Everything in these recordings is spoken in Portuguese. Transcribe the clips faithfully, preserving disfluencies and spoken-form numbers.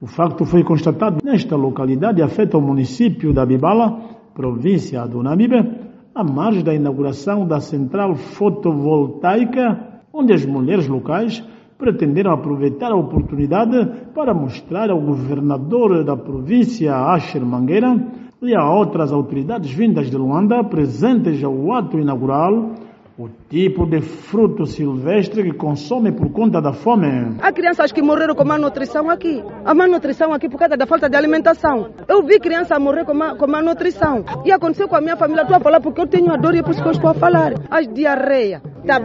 facto foi constatado nesta localidade afeta o município da Bibala, província do Namibe, à margem da inauguração da central fotovoltaica, onde as mulheres locais pretenderam aproveitar a oportunidade para mostrar ao governador da província, Asher Mangueira, e a outras autoridades vindas de Luanda, presentes ao ato inaugural, o tipo de fruto silvestre que consome por conta da fome. Há crianças que morreram com malnutrição aqui. A malnutrição aqui por causa da falta de alimentação. Eu vi criança morrer com, ma, com malnutrição. E aconteceu com a minha família. Estou a falar porque eu tenho a dor e é por isso que eu estou a falar. As diarreia.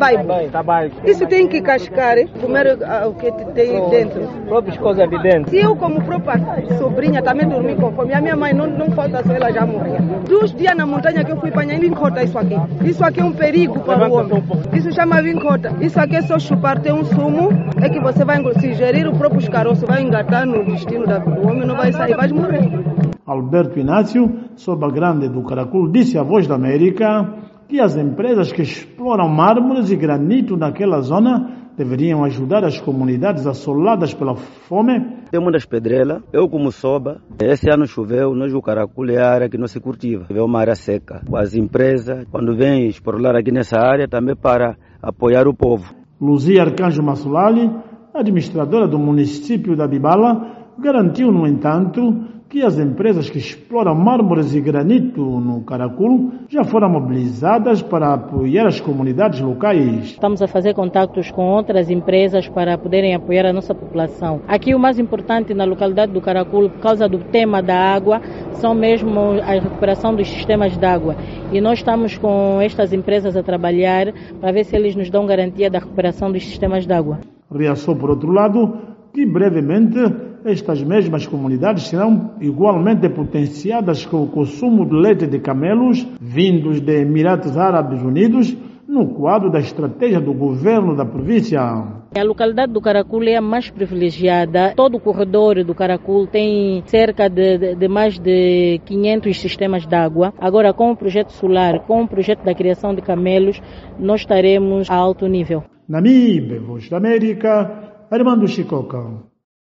Tabai. Isso tem que cascar, comer o que tem dentro. Próprias coisas de dentro. E eu, como própria sobrinha, também dormi com fome. A minha mãe não, não falta só, ela já morria. Dos dias na montanha que eu fui para Nhanha, vincota isso aqui. Isso aqui é um perigo para o homem. Isso chama vincota. Isso aqui é só chupar, tem um sumo, é que você vai se gerir o próprio caroço, vai engatar no destino do homem, não vai sair, vai morrer. Alberto Inácio, Soba Grande do Caracol, disse à Voz da América que as empresas que exploram mármores e granito naquela zona deveriam ajudar as comunidades assoladas pela fome. Tem muitas pedrelas, eu como Soba, esse ano choveu, nós o Caracol é a área que não se cultiva, é uma área seca. As empresas, quando vêm explorar aqui nessa área, também para apoiar o povo. Luzia Arcanjo Massolali, administradora do município da Bibala, garantiu, no entanto, que as empresas que exploram mármores e granito no Caracol já foram mobilizadas para apoiar as comunidades locais. Estamos a fazer contactos com outras empresas para poderem apoiar a nossa população. Aqui o mais importante na localidade do Caracol, por causa do tema da água, são mesmo a recuperação dos sistemas de água. E nós estamos com estas empresas a trabalhar para ver se eles nos dão garantia da recuperação dos sistemas de água. Reação, por outro lado, que brevemente estas mesmas comunidades serão igualmente potenciadas com o consumo de leite de camelos vindos de Emirados Árabes Unidos no quadro da estratégia do governo da província. A localidade do Caracol é a mais privilegiada. Todo o corredor do Caracol tem cerca de, de, de mais de quinhentos sistemas de água. Agora, com o projeto solar, com o projeto da criação de camelos, nós estaremos a alto nível. Namibe, Voz da América, Armando Chicoca.